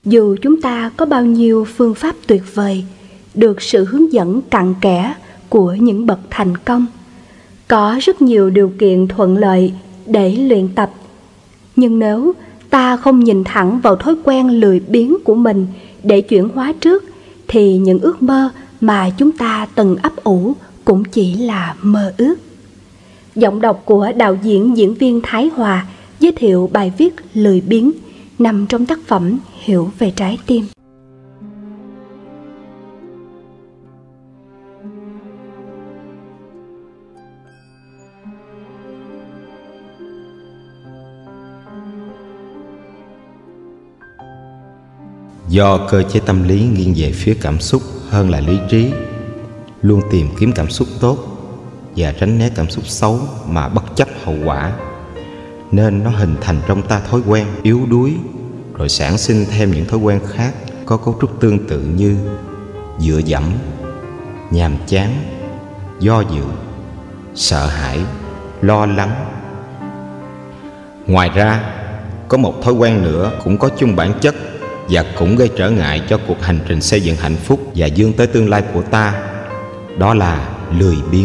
Dù chúng ta có bao nhiêu phương pháp tuyệt vời, được sự hướng dẫn cặn kẽ của những bậc thành công, có rất nhiều điều kiện thuận lợi để luyện tập, nhưng nếu ta không nhìn thẳng vào thói quen lười biếng của mình để chuyển hóa trước, thì những ước mơ mà chúng ta từng ấp ủ cũng chỉ là mơ ước. Giọng đọc của đạo diễn diễn viên Thái Hòa giới thiệu bài viết Lười biếng nằm trong tác phẩm Hiểu về trái tim. Do cơ chế tâm lý nghiêng về phía cảm xúc hơn là lý trí, luôn tìm kiếm cảm xúc tốt và tránh né cảm xúc xấu mà bất chấp hậu quả, nên nó hình thành trong ta thói quen yếu đuối, rồi sản sinh thêm những thói quen khác có cấu trúc tương tự như dựa dẫm, nhàm chán, do dự, sợ hãi, lo lắng. Ngoài ra, có một thói quen nữa cũng có chung bản chất và cũng gây trở ngại cho cuộc hành trình xây dựng hạnh phúc và vươn tới tương lai của ta, đó là lười biếng.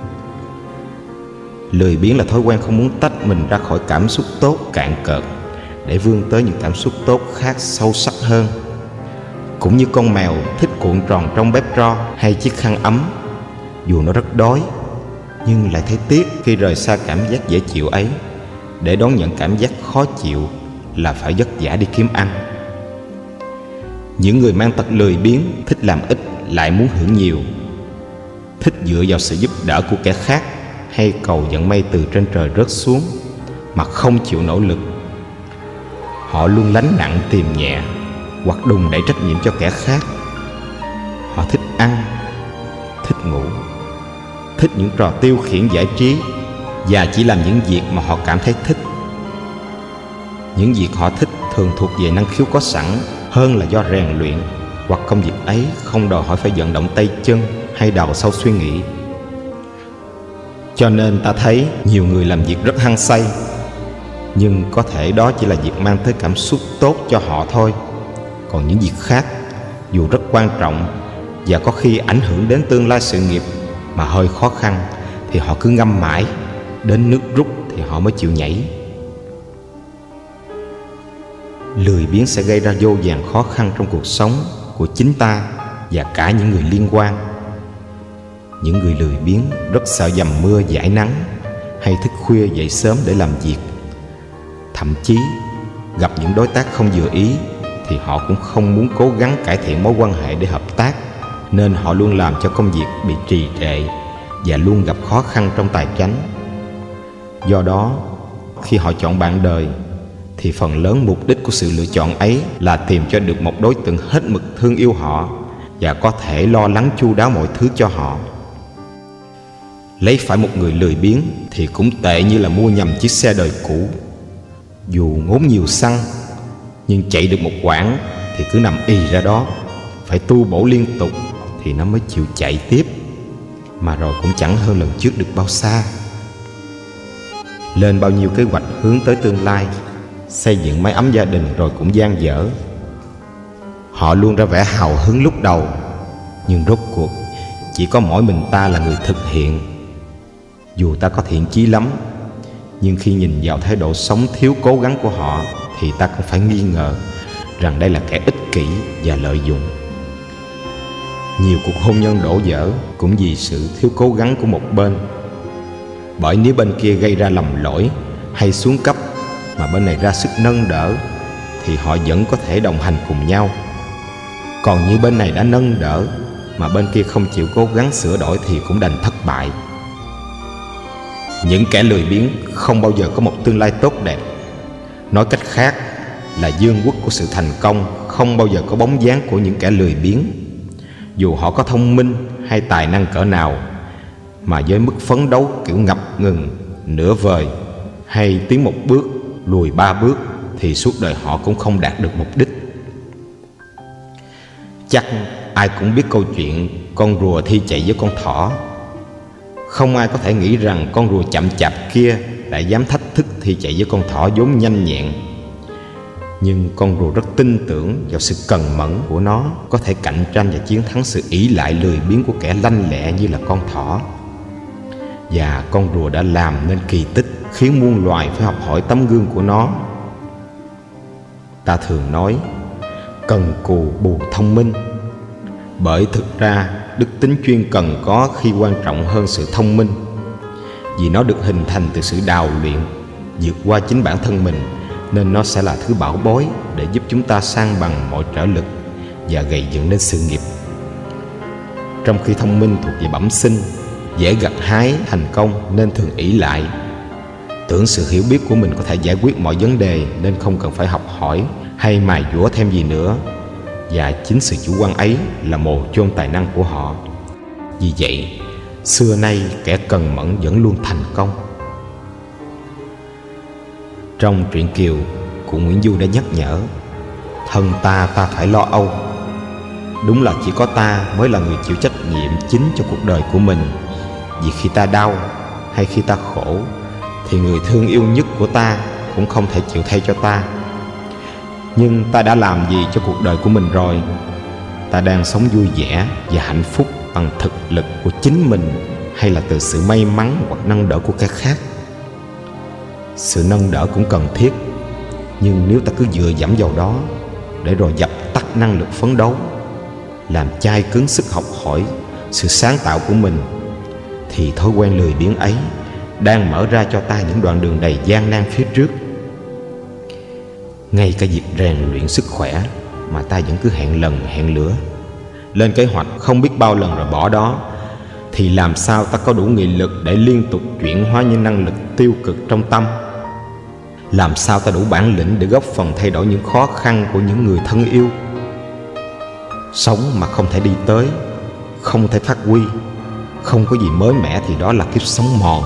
Lười biếng là thói quen không muốn tách mình ra khỏi cảm xúc tốt cạn cợt để vươn tới những cảm xúc tốt khác sâu sắc hơn. Cũng như con mèo thích cuộn tròn trong bếp tro hay chiếc khăn ấm, dù nó rất đói nhưng lại thấy tiếc khi rời xa cảm giác dễ chịu ấy để đón nhận cảm giác khó chịu là phải vất vả đi kiếm ăn. Những người mang tật lười biếng thích làm ít lại muốn hưởng nhiều, thích dựa vào sự giúp đỡ của kẻ khác hay cầu vận may từ trên trời rớt xuống mà không chịu nỗ lực. Họ luôn lánh nặng tìm nhẹ hoặc đùn đẩy trách nhiệm cho kẻ khác. Họ thích ăn, thích ngủ, thích những trò tiêu khiển giải trí và chỉ làm những việc mà họ cảm thấy thích. Những việc họ thích thường thuộc về năng khiếu có sẵn hơn là do rèn luyện, hoặc công việc ấy không đòi hỏi phải vận động tay chân hay đào sâu suy nghĩ. Cho nên ta thấy nhiều người làm việc rất hăng say, nhưng có thể đó chỉ là việc mang tới cảm xúc tốt cho họ thôi. Còn những việc khác, dù rất quan trọng và có khi ảnh hưởng đến tương lai sự nghiệp mà hơi khó khăn, thì họ cứ ngâm mãi, đến nước rút thì họ mới chịu nhảy. Lười biếng sẽ gây ra vô vàn khó khăn trong cuộc sống của chính ta và cả những người liên quan. Những người lười biếng rất sợ dầm mưa dãi nắng hay thức khuya dậy sớm để làm việc. Thậm chí gặp những đối tác không vừa ý thì họ cũng không muốn cố gắng cải thiện mối quan hệ để hợp tác, nên họ luôn làm cho công việc bị trì trệ và luôn gặp khó khăn trong tài chánh. Do đó, khi họ chọn bạn đời thì phần lớn mục đích của sự lựa chọn ấy là tìm cho được một đối tượng hết mực thương yêu họ và có thể lo lắng chu đáo mọi thứ cho họ. Lấy phải một người lười biếng thì cũng tệ như là mua nhầm chiếc xe đời cũ. Dù ngốn nhiều xăng, nhưng chạy được một quãng thì cứ nằm ì ra đó, phải tu bổ liên tục thì nó mới chịu chạy tiếp, mà rồi cũng chẳng hơn lần trước được bao xa. Lên bao nhiêu kế hoạch hướng tới tương lai, xây dựng mái ấm gia đình rồi cũng dang dở. Họ luôn ra vẻ hào hứng lúc đầu, nhưng rốt cuộc chỉ có mỗi mình ta là người thực hiện. Dù ta có thiện chí lắm, nhưng khi nhìn vào thái độ sống thiếu cố gắng của họ thì ta cũng phải nghi ngờ rằng đây là kẻ ích kỷ và lợi dụng. Nhiều cuộc hôn nhân đổ vỡ cũng vì sự thiếu cố gắng của một bên. Bởi nếu bên kia gây ra lầm lỗi hay xuống cấp mà bên này ra sức nâng đỡ thì họ vẫn có thể đồng hành cùng nhau. Còn như bên này đã nâng đỡ mà bên kia không chịu cố gắng sửa đổi thì cũng đành thất bại. Những kẻ lười biếng không bao giờ có một tương lai tốt đẹp. Nói cách khác là vương quốc của sự thành công không bao giờ có bóng dáng của những kẻ lười biếng. Dù họ có thông minh hay tài năng cỡ nào, mà với mức phấn đấu kiểu ngập ngừng, nửa vời hay tiến một bước, lùi 3 bước thì suốt đời họ cũng không đạt được mục đích. Chắc ai cũng biết câu chuyện con rùa thi chạy với con thỏ. Không ai có thể nghĩ rằng con rùa chậm chạp kia lại dám thách thức thi chạy với con thỏ vốn nhanh nhẹn. Nhưng con rùa rất tin tưởng vào sự cần mẫn của nó có thể cạnh tranh và chiến thắng sự ỷ lại lười biếng của kẻ lanh lẹ như là con thỏ. Và con rùa đã làm nên kỳ tích khiến muôn loài phải học hỏi tấm gương của nó. Ta thường nói cần cù bù thông minh, bởi thực ra đức tính chuyên cần có khi quan trọng hơn sự thông minh, vì nó được hình thành từ sự đào luyện vượt qua chính bản thân mình, nên nó sẽ là thứ bảo bối để giúp chúng ta san bằng mọi trở lực và gầy dựng nên sự nghiệp. Trong khi thông minh thuộc về bẩm sinh, dễ gặt hái thành công nên thường ỷ lại, tưởng sự hiểu biết của mình có thể giải quyết mọi vấn đề nên không cần phải học hỏi hay mài dũa thêm gì nữa, và chính sự chủ quan ấy là mồ chôn tài năng của họ. Vì vậy, xưa nay kẻ cần mẫn vẫn luôn thành công. Trong truyện Kiều, cụ Nguyễn Du đã nhắc nhở: thân ta phải lo âu. Đúng là chỉ có ta mới là người chịu trách nhiệm chính cho cuộc đời của mình. Vì khi ta đau hay khi ta khổ thì người thương yêu nhất của ta cũng không thể chịu thay cho ta. Nhưng ta đã làm gì cho cuộc đời của mình rồi? Ta đang sống vui vẻ và hạnh phúc bằng thực lực của chính mình, hay là từ sự may mắn hoặc nâng đỡ của kẻ khác? Sự nâng đỡ cũng cần thiết, nhưng nếu ta cứ dựa dẫm vào đó để rồi dập tắt năng lực phấn đấu, làm chai cứng sức học hỏi sự sáng tạo của mình, thì thói quen lười biếng ấy đang mở ra cho ta những đoạn đường đầy gian nan phía trước. Ngay cả việc rèn luyện sức khỏe mà ta vẫn cứ hẹn lần hẹn lữa, lên kế hoạch không biết bao lần rồi bỏ đó, thì làm sao ta có đủ nghị lực để liên tục chuyển hóa những năng lực tiêu cực trong tâm? Làm sao ta đủ bản lĩnh để góp phần thay đổi những khó khăn của những người thân yêu? Sống mà không thể đi tới, không thể phát huy, không có gì mới mẻ thì đó là kiếp sống mòn.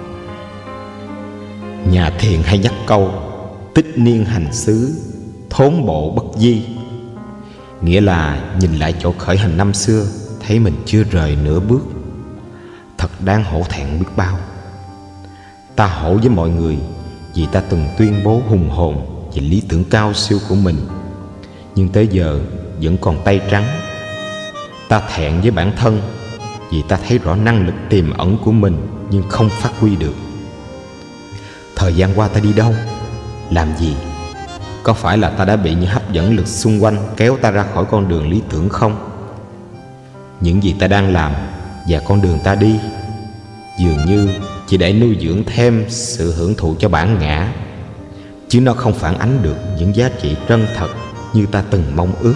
Nhà thiền hay nhắc câu tích niên hành xứ, thốn bộ bất di, nghĩa là nhìn lại chỗ khởi hành năm xưa, thấy mình chưa rời nửa bước. Thật đáng hổ thẹn biết bao. Ta hổ với mọi người vì ta từng tuyên bố hùng hồn về lý tưởng cao siêu của mình, nhưng tới giờ vẫn còn tay trắng. Ta thẹn với bản thân vì ta thấy rõ năng lực tiềm ẩn của mình nhưng không phát huy được. Thời gian qua ta đi đâu, làm gì? Có phải là ta đã bị những hấp dẫn lực xung quanh kéo ta ra khỏi con đường lý tưởng không? Những gì ta đang làm và con đường ta đi dường như chỉ để nuôi dưỡng thêm sự hưởng thụ cho bản ngã, chứ nó không phản ánh được những giá trị chân thật như ta từng mong ước.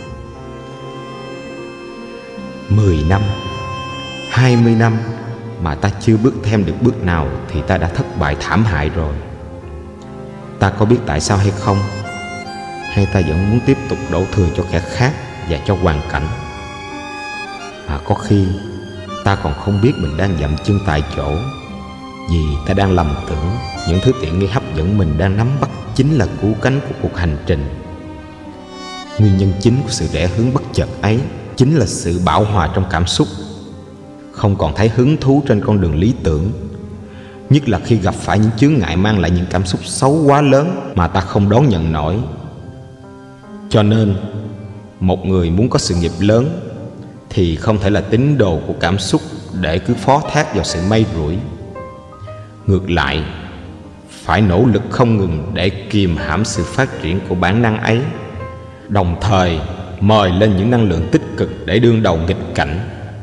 10 năm, 20 năm mà ta chưa bước thêm được bước nào thì ta đã thất bại thảm hại rồi. Ta có biết tại sao hay không? Hay ta vẫn muốn tiếp tục đổ thừa cho kẻ khác và cho hoàn cảnh? Mà có khi ta còn không biết mình đang dậm chân tại chỗ, vì ta đang lầm tưởng những thứ tiện nghi hấp dẫn mình đang nắm bắt chính là cú cánh của cuộc hành trình. Nguyên nhân chính của sự rẽ hướng bất chợt ấy chính là sự bão hòa trong cảm xúc, không còn thấy hứng thú trên con đường lý tưởng, nhất là khi gặp phải những chướng ngại mang lại những cảm xúc xấu quá lớn mà ta không đón nhận nổi. Cho nên, một người muốn có sự nghiệp lớn thì không thể là tín đồ của cảm xúc để cứ phó thác vào sự may rủi. Ngược lại, phải nỗ lực không ngừng để kìm hãm sự phát triển của bản năng ấy, đồng thời mời lên những năng lượng tích cực để đương đầu nghịch cảnh.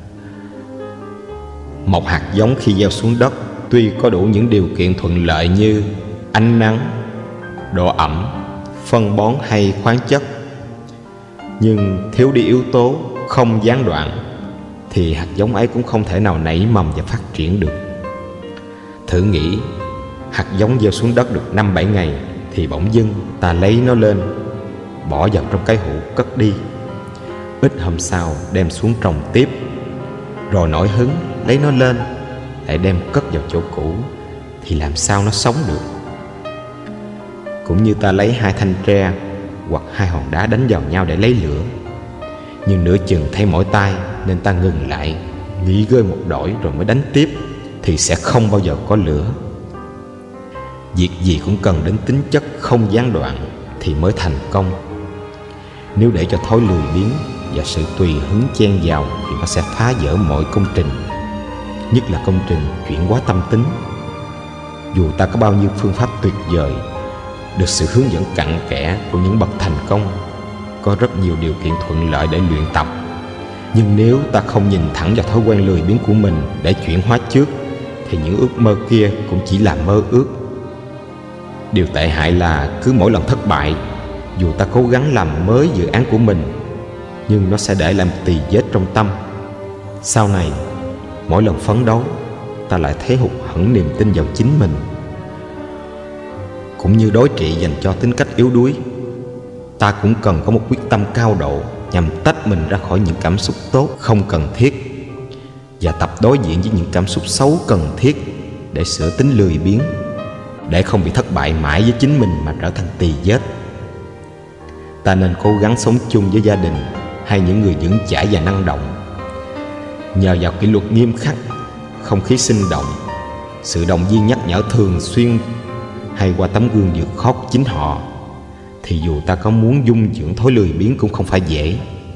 Một hạt giống khi gieo xuống đất tuy có đủ những điều kiện thuận lợi như ánh nắng, độ ẩm, phân bón hay khoáng chất, nhưng thiếu đi yếu tố không gián đoạn thì hạt giống ấy cũng không thể nào nảy mầm và phát triển được. Thử nghĩ, hạt giống gieo xuống đất được 5-7 ngày thì bỗng dưng ta lấy nó lên, bỏ vào trong cái hũ cất đi. Ít hôm sau đem xuống trồng tiếp, rồi nổi hứng lấy nó lên lại đem cất vào chỗ cũ, thì làm sao nó sống được? Cũng như ta lấy 2 thanh tre hoặc 2 hòn đá đánh vào nhau để lấy lửa, nhưng nửa chừng thấy mỏi tay nên ta ngừng lại, nghỉ ngơi một đổi rồi mới đánh tiếp, thì sẽ không bao giờ có lửa. Việc gì cũng cần đến tính chất không gián đoạn thì mới thành công. Nếu để cho thói lười biếng và sự tùy hứng chen vào thì nó sẽ phá vỡ mọi công trình, nhất là công trình chuyển hóa tâm tính. Dù ta có bao nhiêu phương pháp tuyệt vời, được sự hướng dẫn cặn kẽ của những bậc thành công, có rất nhiều điều kiện thuận lợi để luyện tập, nhưng nếu ta không nhìn thẳng vào thói quen lười biếng của mình để chuyển hóa trước, thì những ước mơ kia cũng chỉ là mơ ước. Điều tệ hại là cứ mỗi lần thất bại, dù ta cố gắng làm mới dự án của mình, nhưng nó sẽ để lại một tì vết trong tâm. Sau này, mỗi lần phấn đấu, ta lại thấy hụt hẫng niềm tin vào chính mình. Cũng như đối trị dành cho tính cách yếu đuối, ta cũng cần có một quyết tâm cao độ nhằm tách mình ra khỏi những cảm xúc tốt không cần thiết và tập đối diện với những cảm xúc xấu cần thiết để sửa tính lười biếng, để không bị thất bại mãi với chính mình mà trở thành tì vết. Ta nên cố gắng sống chung với gia đình hay những người vững chãi và năng động. Nhờ vào kỷ luật nghiêm khắc, không khí sinh động, sự động viên nhắc nhở thường xuyên hay qua tấm gương vượt khó của chính họ, thì dù ta có muốn dung dưỡng thói lười biếng cũng không phải dễ.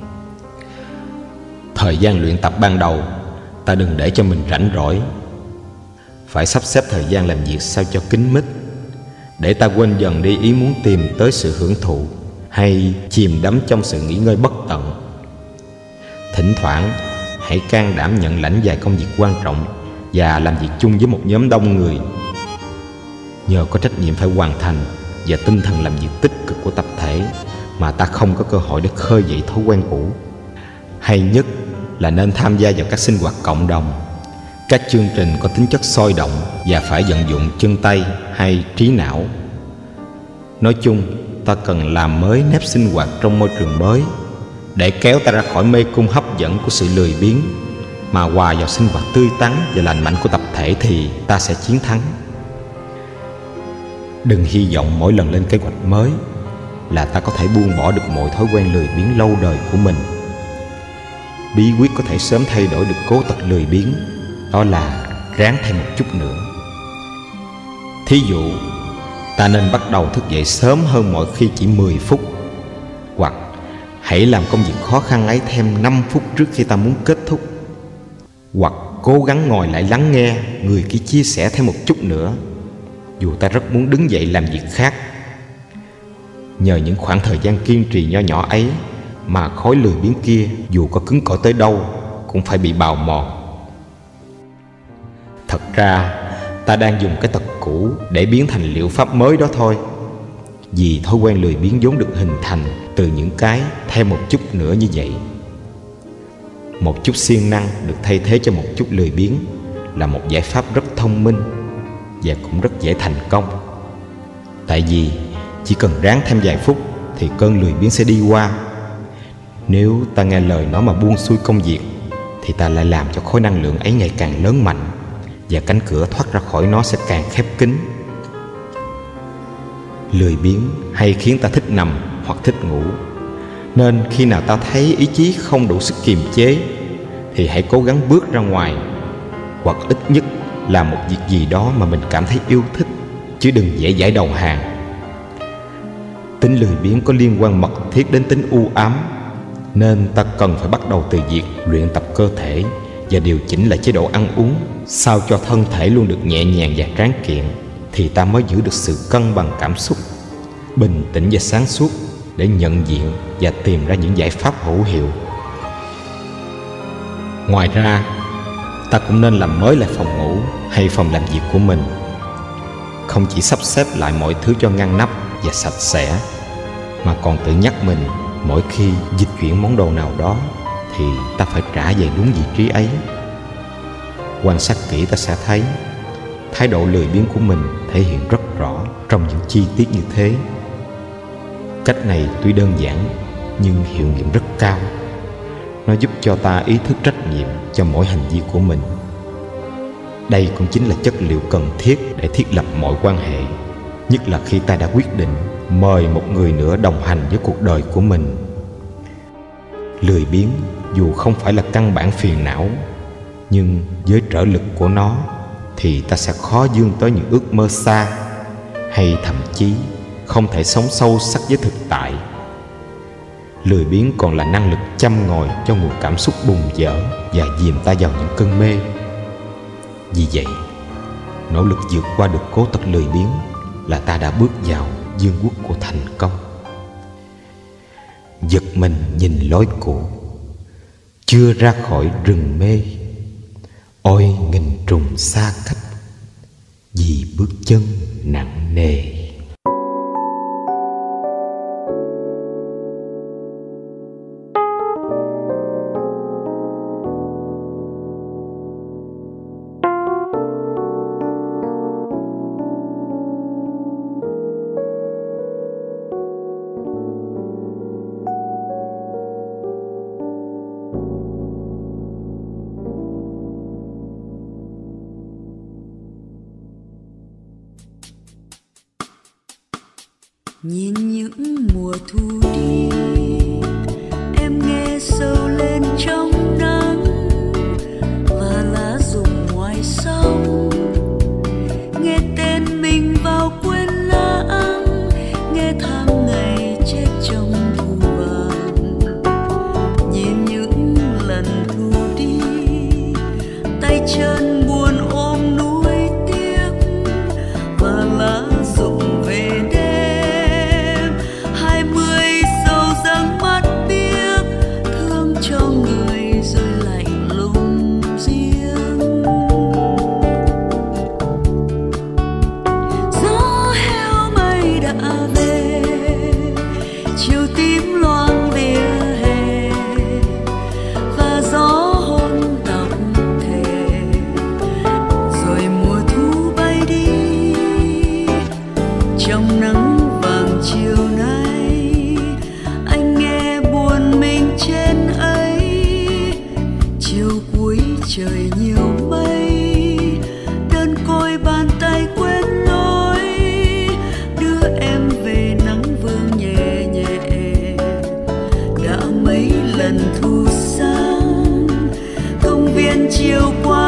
Thời gian luyện tập ban đầu, ta đừng để cho mình rảnh rỗi. Phải sắp xếp thời gian làm việc sao cho kín mít, để ta quên dần đi ý muốn tìm tới sự hưởng thụ hay chìm đắm trong sự nghỉ ngơi bất tận. Thỉnh thoảng, hãy can đảm nhận lãnh vài công việc quan trọng và làm việc chung với một nhóm đông người. Nhờ có trách nhiệm phải hoàn thành và tinh thần làm việc tích cực của tập thể mà ta không có cơ hội để khơi dậy thói quen cũ. Hay nhất là nên tham gia vào các sinh hoạt cộng đồng, các chương trình có tính chất sôi động và phải vận dụng chân tay hay trí não. Nói chung, ta cần làm mới nếp sinh hoạt trong môi trường mới để kéo ta ra khỏi mê cung hấp dẫn của sự lười biếng, mà hòa vào sinh hoạt tươi tắn và lành mạnh của tập thể thì ta sẽ chiến thắng. Đừng hy vọng mỗi lần lên kế hoạch mới là ta có thể buông bỏ được mọi thói quen lười biếng lâu đời của mình. Bí quyết có thể sớm thay đổi được cố tật lười biếng, đó là ráng thêm một chút nữa. Thí dụ, ta nên bắt đầu thức dậy sớm hơn mọi khi chỉ 10 phút, hoặc hãy làm công việc khó khăn ấy thêm 5 phút trước khi ta muốn kết thúc, hoặc cố gắng ngồi lại lắng nghe người kia chia sẻ thêm một chút nữa, dù ta rất muốn đứng dậy làm việc khác. Nhờ những khoảng thời gian kiên trì nho nhỏ ấy mà khối lười biếng kia dù có cứng cỏi tới đâu cũng phải bị bào mòn. Thật ra ta đang dùng cái tật cũ để biến thành liệu pháp mới đó thôi. Vì thói quen lười biếng vốn được hình thành từ những cái thêm một chút nữa như vậy. Một chút siêng năng được thay thế cho một chút lười biếng là một giải pháp rất thông minh và cũng rất dễ thành công. Tại vì chỉ cần ráng thêm vài phút thì cơn lười biếng sẽ đi qua. Nếu ta nghe lời nó mà buông xuôi công việc thì ta lại làm cho khối năng lượng ấy ngày càng lớn mạnh, và cánh cửa thoát ra khỏi nó sẽ càng khép kín. Lười biếng hay khiến ta thích nằm hoặc thích ngủ, nên khi nào ta thấy ý chí không đủ sức kiềm chế thì hãy cố gắng bước ra ngoài, hoặc ít nhất làm một việc gì đó mà mình cảm thấy yêu thích, chứ đừng dễ dãi đầu hàng. Tính lười biếng có liên quan mật thiết đến tính u ám, nên ta cần phải bắt đầu từ việc luyện tập cơ thể và điều chỉnh lại chế độ ăn uống sao cho thân thể luôn được nhẹ nhàng và tráng kiện, thì ta mới giữ được sự cân bằng cảm xúc, bình tĩnh và sáng suốt để nhận diện và tìm ra những giải pháp hữu hiệu. Ngoài ra, ta cũng nên làm mới lại phòng ngủ hay phòng làm việc của mình. Không chỉ sắp xếp lại mọi thứ cho ngăn nắp và sạch sẽ, mà còn tự nhắc mình mỗi khi dịch chuyển món đồ nào đó thì ta phải trả về đúng vị trí ấy. Quan sát kỹ ta sẽ thấy thái độ lười biếng của mình thể hiện rất rõ trong những chi tiết như thế. Cách này tuy đơn giản nhưng hiệu nghiệm rất cao. Nó giúp cho ta ý thức trách nhiệm cho mỗi hành vi của mình. Đây cũng chính là chất liệu cần thiết để thiết lập mọi quan hệ, nhất là khi ta đã quyết định mời một người nữa đồng hành với cuộc đời của mình. Lười biếng dù không phải là căn bản phiền não, nhưng với trở lực của nó thì ta sẽ khó vươn tới những ước mơ xa, hay thậm chí không thể sống sâu sắc với thực tại. Lười biếng còn là năng lực châm ngòi cho nguồn cảm xúc bùng dở và dìm ta vào những cơn mê. Vì vậy, nỗ lực vượt qua được cố tật lười biếng là ta đã bước vào vương quốc của thành công. Giật mình nhìn lối cũ, chưa ra khỏi rừng mê. Ôi nghìn trùng xa cách, vì bước chân nặng nề. Nhìn những mùa thu đi, em nghe sâu lên trong nắng và lá rụng ngoài sông, nghe tên mình vào quên lãng, nghe tháng ngày chết trong thu vàng. Nhìn những lần thu đi, tay chân buồn ôm nuối tiếc và lá rụng về đêm. Trời nhiều mây, đơn côi bàn tay quên lối, đưa em về nắng vương nhẹ nhẹ. Đã mấy lần thu sáng, công viên chiều qua